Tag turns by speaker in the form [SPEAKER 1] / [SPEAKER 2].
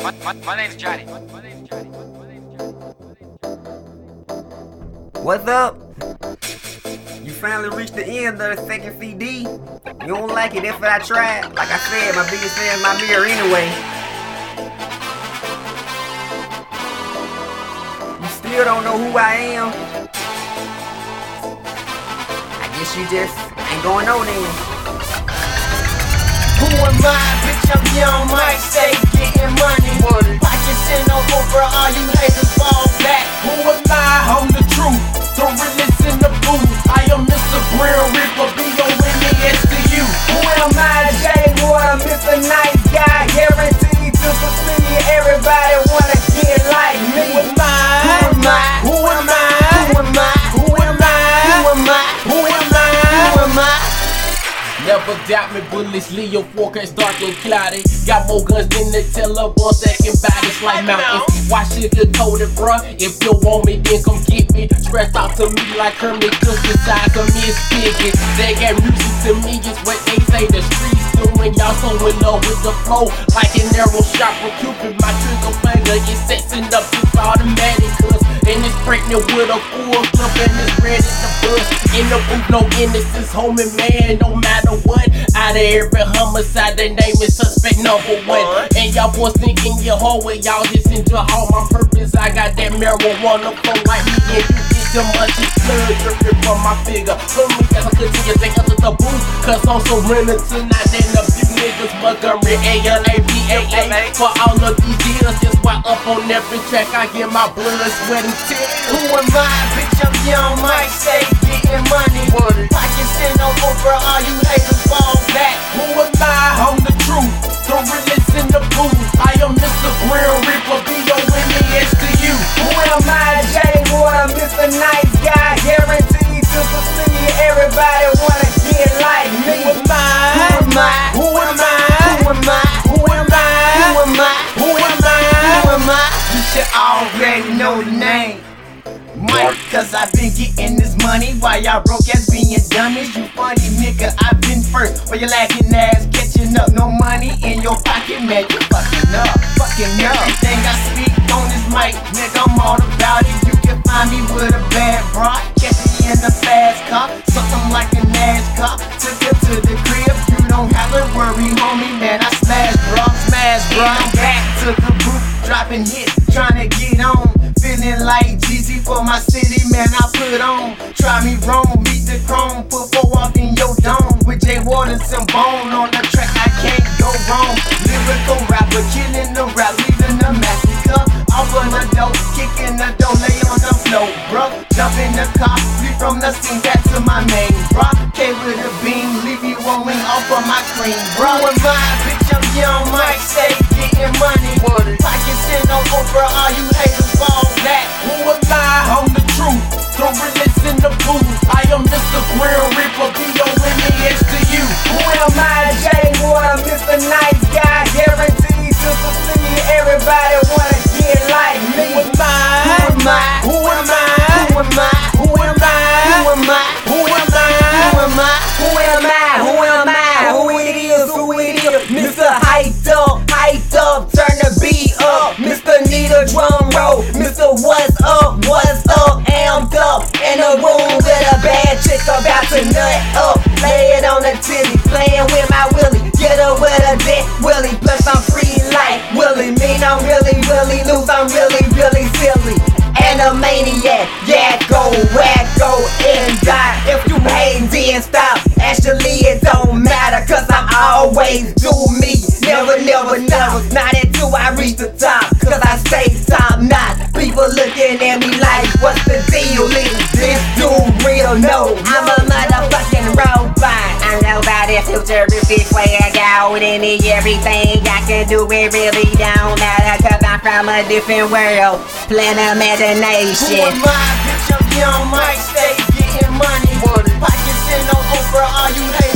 [SPEAKER 1] My name's Johnny.
[SPEAKER 2] What's up? You finally reached the end of the second CD. You don't like it, that's what I tried. Like I said, my biggest fan is my mirror anyway. You still don't know who I am. I guess you just ain't gonna know then.
[SPEAKER 3] Who am I? Bitch, I'm young, Mike, stay getting money. Pockets in over, all you haters fall back. Who am I? I'm the truth, the realest in the booth. I am Mr. Brown Ripper, B-O-N-E-S to you. Who am I? Jay Water, Mr. Nice Guy, guaranteed to succeed. Everybody wanna get like me. Who am I? Who am I? Who am I? Who am I? Who am I? Who am I? Who am I? Who am I? Never doubt me, bullets leave your forecast dark and cloudy. Got more guns than the teller, ones that can buy this like mountains. Why sugar-coated, bruh? If you want me, then come get me. Stressed out to me like Kermit Cook inside of Miss Piggy. They got music to me, it's what they say the streets doing. Y'all so in love with the flow, like an arrow shot from Cupid. My trigger finger is setting up, it's automatic, cuz. And it's pregnant with a full clip and it's ready to bust. In the booth, no innocence, homie, man, no matter what. Out of every homicide, they name is suspect number one. And y'all boys thinking your hallway, y'all just enjoy all my purpose. I got that marijuana flow like me and you get the much blood dripping from my figure. For me, as I continue to enter the booth, cause I'm surrendering tonight and a few niggas Montgomery, A-L-A-B-A-A. For all of these years, just while up on every track, I get my blood, sweat, and tears. Who am I? Bitch, I'm young, Mike, stay getting money. Pockets in over, all you haters fall back. Who am I? I'm the truth, the realest in the booth. I am Mr. Brown Ripper, B-O-N-E-S to you. Who am I? Jay Water, Mr. Nice Guy, guaranteed to succeed. Everybody wanna get like me. Who am I? Who am I? Who am I? Who am I? Who am I? Who am I? Who am I? You should already know the name. Mike, cause I've been getting this money while y'all broke ass being dummies. You funny nigga, I've been first while you lacking ass catching up. No money in your pocket, man, you fucking up, fucking up. Everything I speak on this mic, nigga, I'm all about it. You can find me with a bad bra, catch me in the fast car, something like a NASCAR. Took it to the crib, you don't have to worry, homie, man, I smash, bro, smash, bro. I'm back to the booth, dropping hits, trying to get on. Feeling like Jeezy for my city, man, I put on. Try me wrong, beat the chrome, put 4 off in your dome. With Jay Waters and Bone on the track, I can't go wrong. Lyrical rapper, killing the rap, leading the massacre. Off on the dope, kicking the dough, lay on the floor, bro. Jump in the car, leave from the scene, back to my main, bro. Came with a beam, leave you one wing off of my cream, bro. Who am I? Bitch, I'm young, Mike, stay getting money. Pockets in over, all you haters fall back. Who am I? I'm the truth, the realest in the booth. I am Mr. Brown Ripper, B-O-N-E-S to you. Who am I? Jay Water, Mr. Nice Guy, guaranteed to succeed. Everybody wanna get like me. Who am I? Who am I? Who am I? Who am I? Who am I? Who am I? Who am I? Who am I? Who am I? Who it is? Who it is? Mr. Hyped up, turn the beat up. Mr. Need a drum roll. Mr. What's up, amped up. In a room with a bad chick about to nut up. Lay it on the titty, playing with my willy. Get her with a dick willy. Plus I'm free like Willie. Mean I'm really loose, I'm really silly. And a maniac, yakko, wacko, and die. If you hate, then stop. Actually, it don't matter, cause I'm always do me. Never, not until I reach the top, cause I stay top notch. People looking at me like, what's the deal? Is this dude real? No, I'm a motherfucking robot. I'm nobody's futuristic way I go. And everything I can do, it really don't matter, cause I'm from a different world. Plan imagination. Who am I? Bitch, I'm young, Mike, stay getting money. Pockets in over, all you haters